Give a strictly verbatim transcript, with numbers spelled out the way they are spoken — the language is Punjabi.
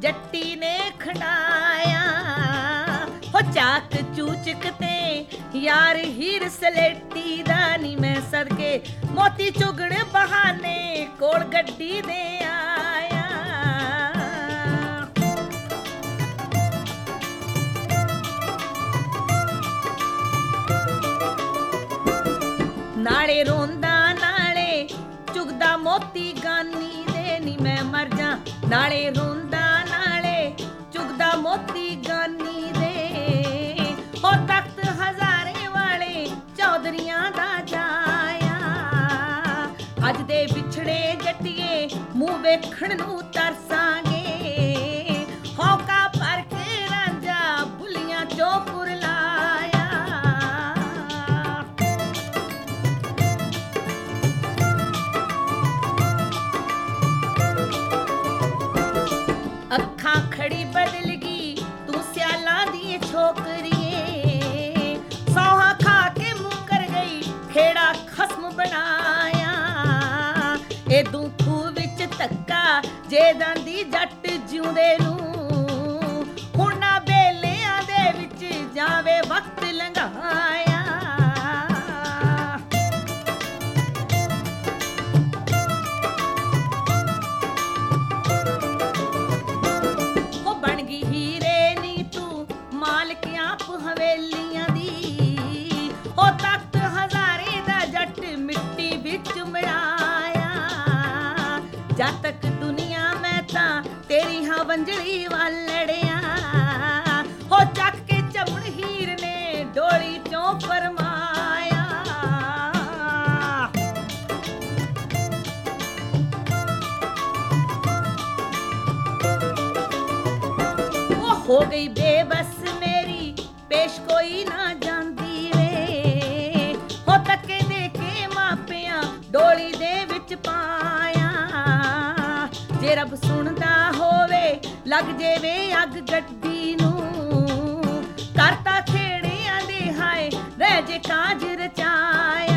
ਜੱਟੀ ਨੇ ਖੰਡਾਇਆ ਹੋ ਚਾਕ ਚੂਚਕ ਤੇ ਯਾਰ ਹੀਰ ਸਲੇਟੀ ਦਾ ਨੀ ਮੈਂ ਸਦਕੇ ਮੋਤੀ ਚੁਗਣ ਬਹਾਨੇ ਕੋਲ ਗੱਡੀ ਦੇ ਆਇਆ ਨਾਲੇ ਰੋਂਦਾ ਨਾਲੇ ਚੁਗਦਾ ਮੋਤੀ ਗਾਨੀ ਦੇ ਨੀ ਮੈਂ ਮਰ ਜਾ ਨਾਲੇ ਰੋਂਦਾ ਨਾਲੇ ਚੁਗਦਾ ਮੋਤੀ ਗਾਨੀ ਦੇ ਹੋ ਤਖਤ ਹਜ਼ਾਰੇ ਵਾਲੇ ਚੌਧਰੀਆਂ ਦਾ ਜਾਇਆ ਅੱਜ ਦੇ ਵਿਛੜੇ ਜੱਟੀਏ ਮੂੰਹ ਵੇਖਣ ਨੂੰ ਤਰਸਾਂਗੇ ਹੌਕਾ ਭਰ ਕੇ ਰਾਂਝਾ ਬੁੱਲੀਆਂ ਚੋਂ ਕੁਰਲਾਇਆ ਅੱਖਾਂ ਖੜੀ ਬਦਲ ਗਈ ਤੂੰ ਸਿਆਲਾਂ ਦੀ ਛੋਕਰੀਏ ਸੌਹਾ ਖਾ ਕੇ ਮੁੱਕਰ ਗਈ ਖੇੜਾ ਖਸਮ ਬਣਾਇਆ ਇਹ ਦੁੱਖੂ ਵਿੱਚ ਧੱਕਾ ਜੇ ਦੰਦੀ ਜੱਟ ਜਿਉਂਦੇ ਨੂੰ ਹੁਣ ਨਾ ਬੇਲਿਆਂ ਦੇ ਵਿੱਚ ਜਾਵੇ ਵਕਤ ਲੰਘਾਇਆ ਹਵੇਲੀਆਂ ਦੀ ਹੋ ਤਖਤ ਹਜ਼ਾਰੇ ਦਾ ਜੱਟ ਮਿੱਟੀ ਵਿੱਚ ਮਿਲਾਇਆ ਜਦ ਤੱਕ ਦੁਨੀਆ ਮੈਂ ਤਾਂ ਤੇਰੀ ਹਾਂ ਵੰਜਲੀ ਵੱਲ ਲੜਿਆ ਹੋ ਚੱਕ ਕੇ ਚਮੜ ਹੀਰ ਨੇ ਡੋਲੀ ਚੋਂ ਫਰਮਾਇਆ ਉਹ ਹੋ ਗਈ ਬੇਬਸ ਪੇਸ਼ ਕੋਈ ਨਾ ਜਾਂਦੀ ਵੇ ਹੋ ਤੱਕੇ ਦੇ ਕੇ ਮਾਪਿਆਂ ਡੋਲੀ ਦੇ ਵਿੱਚ ਪਾਇਆ ਜੇ ਰੱਬ ਸੁਣਦਾ ਹੋਵੇ ਲੱਗ ਜੇਵੇ ਅੱਗ ਗੱਡੀ ਨੂੰ ਕਰਤਾ ਖੇੜਿਆਂ ਦੇ ਹਾਏ ਰਹਿ ਜੇ ਕਾਜ ਰਚਾਇਆ